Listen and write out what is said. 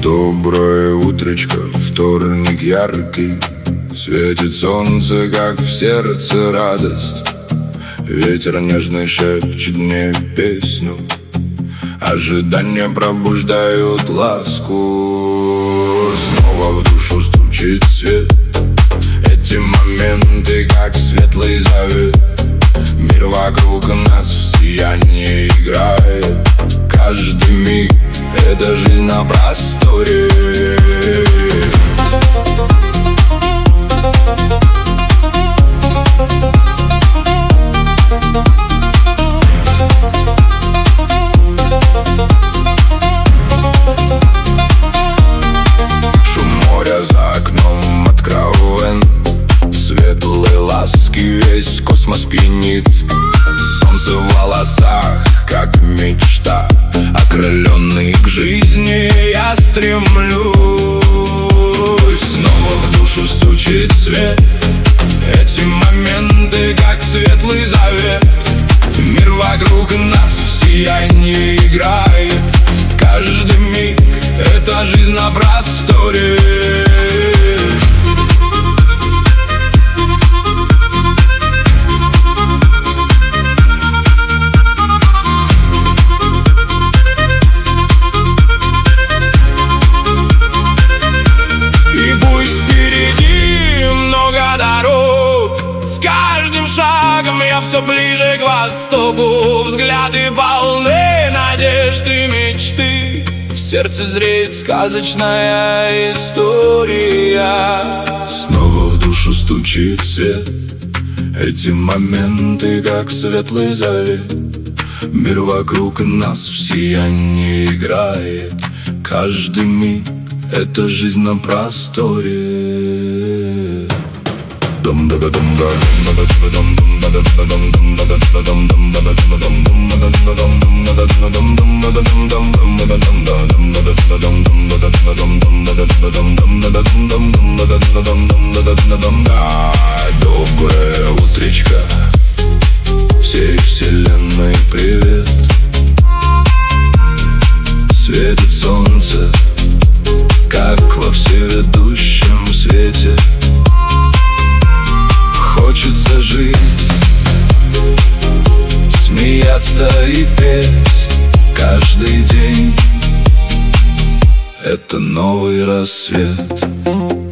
Доброе утречко, вторник яркий, светит солнце, как в сердце радость. Ветер нежный шепчет мне песню, ожидания пробуждают ласку. Снова в душу стучит свет, эти моменты, как светлый завет. Мир вокруг нас в сиянии играет. Каждый миг — это жизнь на просторе. Шум моря за окном откровен, светлые ласки, весь космос пьянит. Солнце в волосах, как мечта, окрыленный к жизни я стремлюсь. Снова в душу стучит свет, эти моменты, как светлый завет. Мир вокруг нас в сиянии играет. Каждый миг — это жизнь на просторе. Я все ближе к востоку, взгляды полны надежды, мечты. В сердце зреет сказочная история. Снова в душу стучит свет, эти моменты, как светлый завет. Мир вокруг нас в сиянии играет. Каждый миг — это жизнь на просторе. Доброе утречко, всей вселенной привет. Светит солнце, как во всеведущем свете. Хочется жить, смеяться и петь. Каждый день — это новый рассвет.